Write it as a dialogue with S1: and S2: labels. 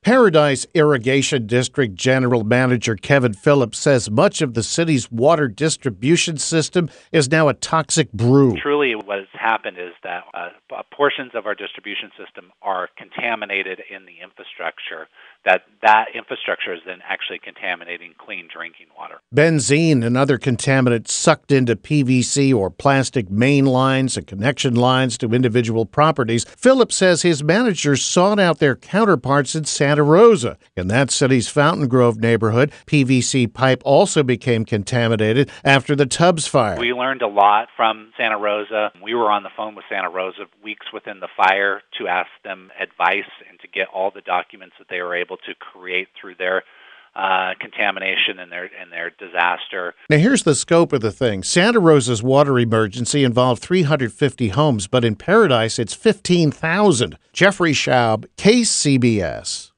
S1: Paradise Irrigation District General Manager Kevin Phillips says much of the city's water distribution system is now a toxic brew.
S2: Truly, what has happened is that portions of our distribution system are contaminated in the infrastructure. That infrastructure is then actually contaminating clean drinking water.
S1: Benzene and other contaminants sucked into PVC or plastic main lines and connection lines to individual properties. Phillips says his managers sought out their counterparts in Santa Rosa. In that city's Fountain Grove neighborhood, PVC pipe also became contaminated after the Tubbs fire.
S2: We learned a lot from Santa Rosa. We were on the phone with Santa Rosa weeks within the fire to ask them advice and to get all the documents that they were able to create through their contamination and their disaster.
S1: Now, here's the scope of the thing. Santa Rosa's water emergency involved 350 homes, but in Paradise, it's 15,000. Jeffrey Schaub, KCBS.